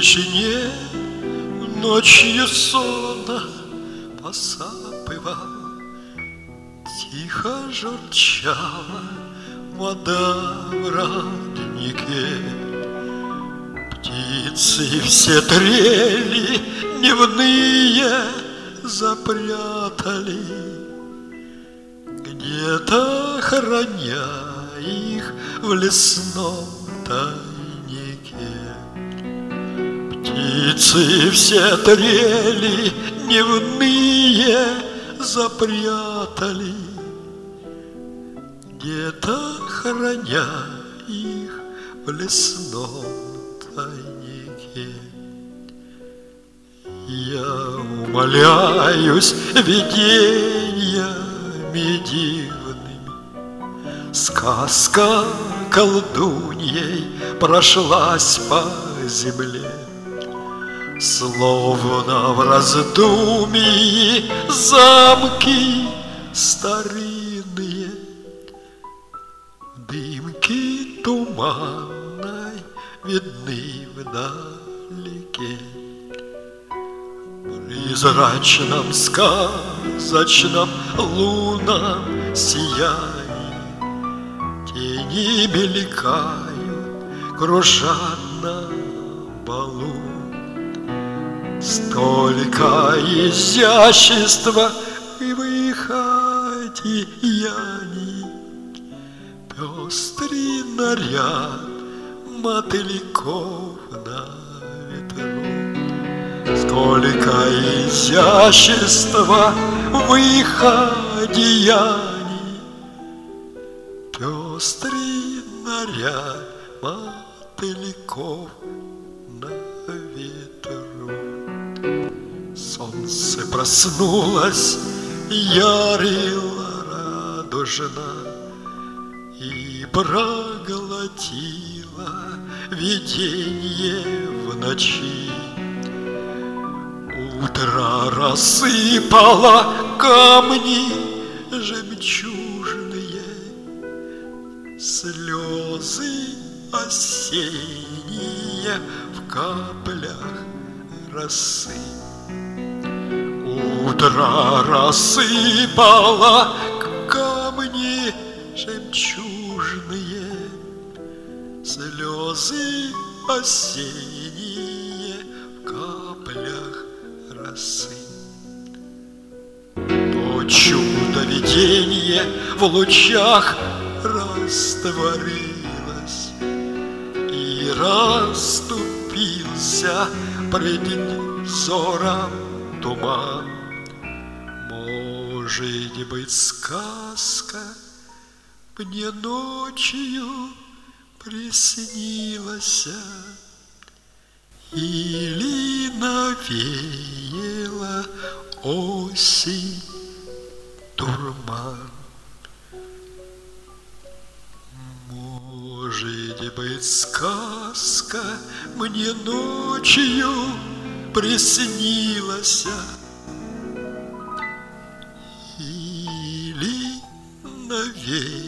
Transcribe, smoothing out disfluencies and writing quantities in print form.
тишине ночью сонно посапывал, тихо журчала вода в роднике. Птицы все трели дневные запрятали, где-то храня их в лесном тайнике. Птицы все трели дневные запрятали, где-то храня их в лесном тайнике. Я умоляюсь видениями дивными, сказка колдуньей прошлась по земле, словно в раздумье замки старинные, дымки туманной видны вдалеке. В призрачном сказочном лунном сиянии тени мелькают, кружат на балу. Столько изящества в их одеянии, пестрый наряд мотыльков на ветру. Сколько изящества в их одеянии, пестрый наряд мотыльков на ветру. Солнце проснулось, ярило радужно и проглотило видение в ночи. Утро рассыпало камни жемчужные, слезы осенние в каплях росы. Утро рассыпало камни жемчужные, слезы осенние в каплях росы. То чудо видение в лучах растворилось и расступился пред взором туман. Может быть, сказка мне ночью приснилась или навеяла осень дурман. Может быть, сказка мне ночью приснилась или навеяла